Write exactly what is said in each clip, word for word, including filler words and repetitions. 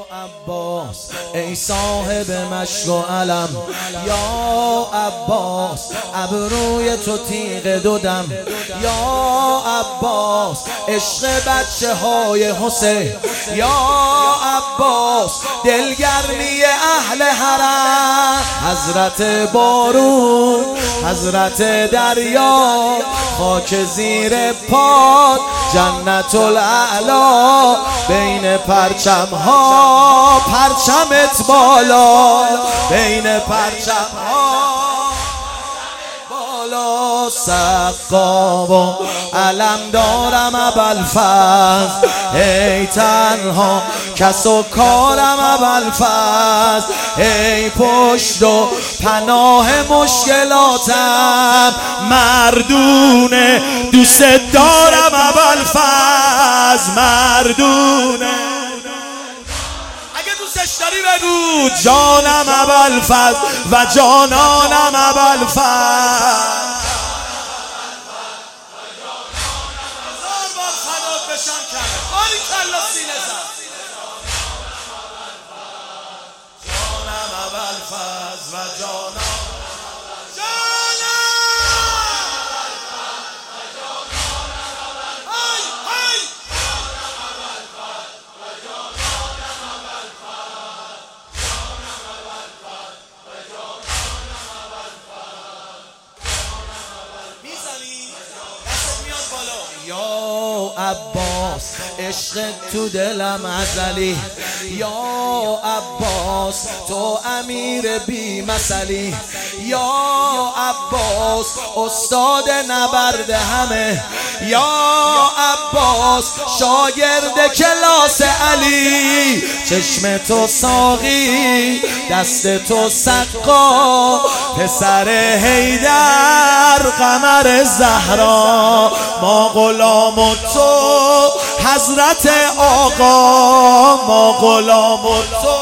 عباس ای صاحب مشک و علم، یا عباس ابروی تو تیغ دودم، یا عباس عشق بچه های حسین، یا عباس دلگرمی اهل حرم، حضرت بارون حضرت دریا، خاک زیر پاد جنت الاعلی، بین پرچم ها پرچمت بالا، بین پرچم ها بالا، سقا و علم دارم ابوالفضل، ای تنها کس و کارم ابوالفضل، ای پشت و پناه مشکلاتم، مردونه دوست دارم ابوالفضل، مردونه دوستش داری بگو، جانم ابوالفضل و جانانم ابوالفضل، هزار بار فدات بشم کرد آری کلا سینه زد، جانم ابوالفضل و جانم یا عباس عشق تو دلم ازلی، یا عباس تو امیر بی مثلی، یا عباس استاد نبرد همه، یا عباس شاگرد کلاس علی، چشم تو ساقی دست تو سقا، پسر حیدر قمر زهرا، ما غلام و تو حضرت آقا، ما غلام و تو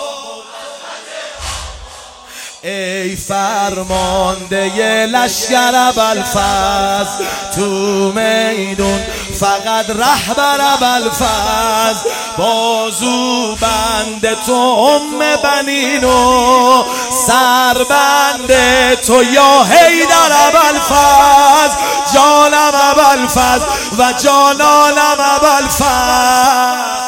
ای فرمانده لشکر ابوالفضل، تو میدون فقط رهبر ابوالفضل، بازو بند تو ام بنینو، سر بند تو یا حیدر ابوالفضل، جانم ابوالفضل و جانانم ابوالفضل،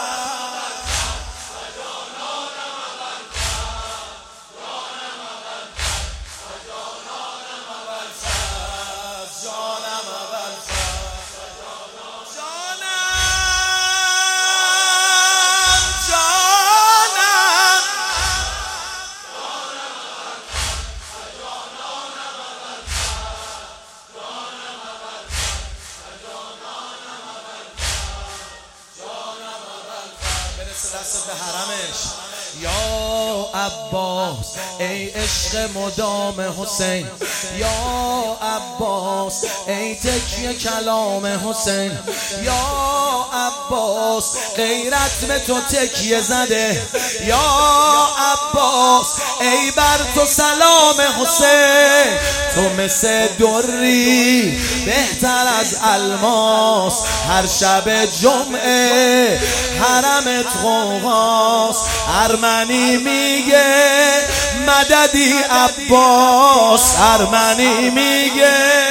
دست به حرمش، یا عباس ای عشق مدام حسین، یا عباس ای تکیه کلام حسین، یا عباس غیرت به تو تکیه زده، یا عباس ای بر تو سلام حسین، تو مثل دری بهتر از الماس، هر شب جمعه حرمت غوغاست، ارمنی میگه مددی عباس، ارمنی میگه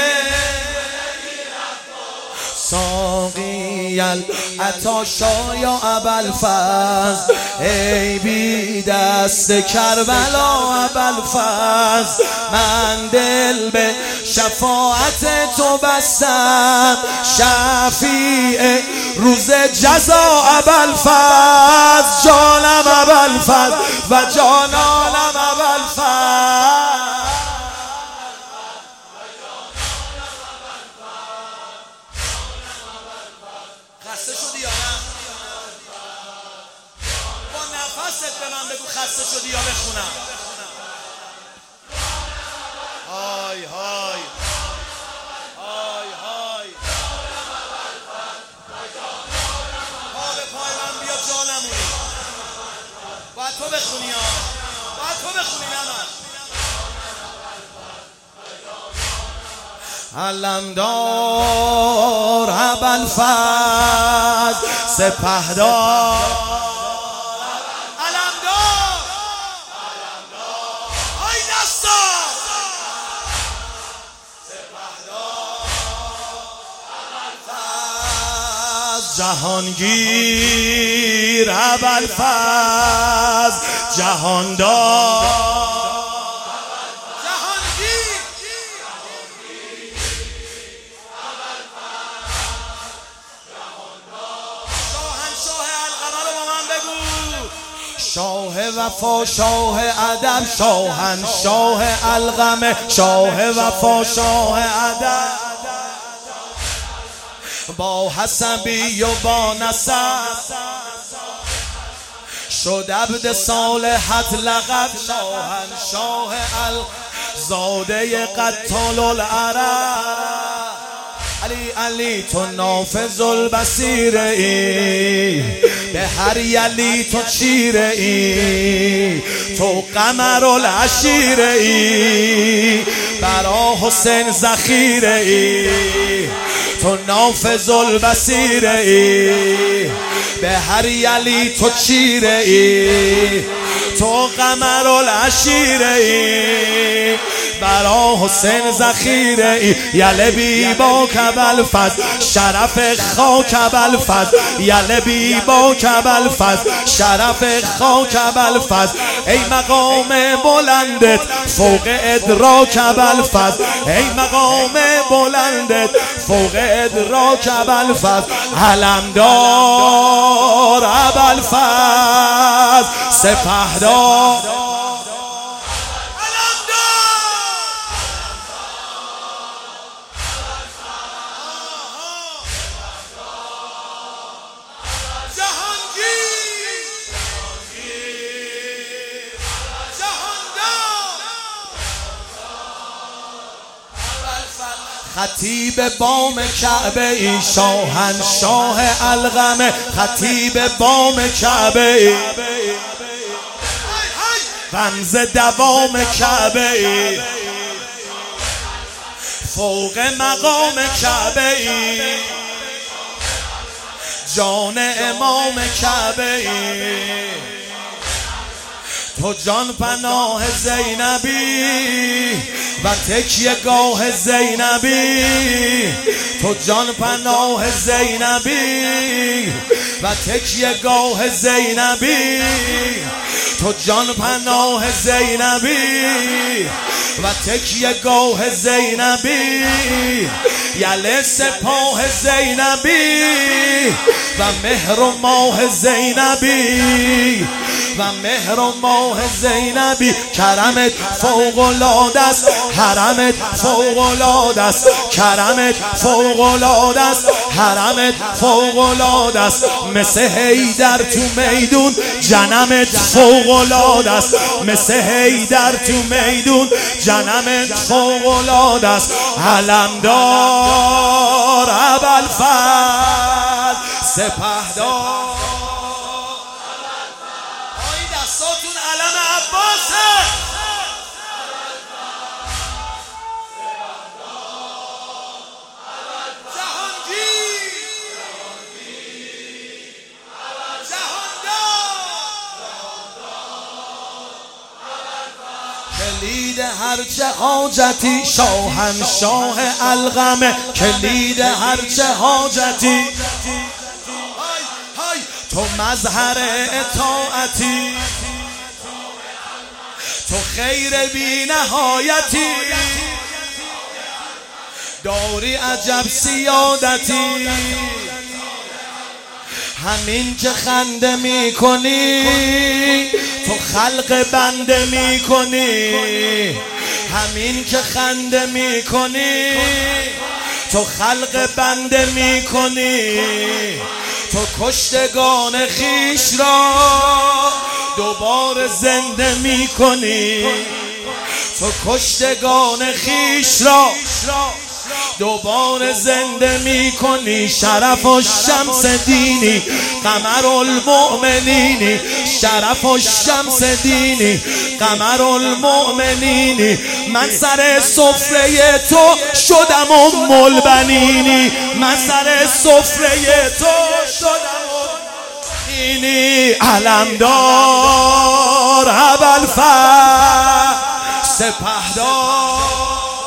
ساقی العطاشا یا ابوالفضل، ای بی دست کربلا ابوالفضل، من دل به شفاعت تو بستم، شفیع روز جزا ابوالفضل، جانم ابوالفضل و جانانم ابوالفضل. خسته شدی یا نه؟ با نفست به من بگو خسته شدی یا بخونم. های های های های پا به پای من بیا جانمونی، باید تو بخونی ها، باید تو بخونی نه من. علمدار ابوالفضل، سپهدار جهانگیر ابوالفضل جهاندار جهانگیر شاهنشاه القمر رو با من بگو شاه وفا شاه ادب شاهنشاه القمر شاه وفا شاه ادب با حسبی و با نسب شد عبد صالحت لقب شاهنشاه الزاده قتال العرب علی علی تو نافذ البصیره ای به هر یلی تو چیره ای تو قمر العشیره ای برا حسین ذخیره ای تو نافذ البصیره ای به هر یلی تو چیره ای تو قمر العشیره ای برا حسین ذخیره ای یله بی با ابوالفضل شرف خاک ابوالفضل یله بی با ابوالفضل شرف خاک ابوالفضل ای مقام بلندت فوق ادراک ابوالفضل ای مقام بلندت فوق ادراک ابوالفضل علمدار ابوالفضل سپهدار خطیب بام کعبه ای شاهنشاه القمر خطیب بام کعبه ای رمز دوام کعبه ای فوق مقام کعبه ای جان امام کعبه ای تو جان پناه زینبی و تکیه گاه زینبی تو جان پناه زینبی و تکیه گاه زینبی تو جان پناه زینبی و تکیه گاه زینبی یله سپاه زینبی و مهر و ماه زینبی و مهر و ماه زینبی کرمت فوق العاده است حرمت فوق العاده است کرمت فوق العاده است حرمت فوق العاده است مثل حیدر تو میدون جنمت فوق العاده است مثل حیدر تو میدون جنمت فوق العاده است علمدار ابوالفضل سپهدار دستاتون علم عباسه جهانگیر جهاندار کلید هرچه حاجتی شاهنشاه القمر کلید هرچه حاجتی تو مظهر اطاعتی تو خیر بی نهایتی داری عجب سیادتی همین که خنده می کنی تو خلق بنده می کنی همین که خنده می کنی تو خلق بنده می کنی تو کشتگان خیش را دوباره زنده می کنی تو کشتگان خیش را دوباره زنده می کنی شرف و شمس دینی قمر المؤمنینی شرف و شمس دینی قمر المؤمنینی من سر سفره تو شدم ام البنینی من سر سفره تو شدم اینی علمدار ابوالفضل سپهدار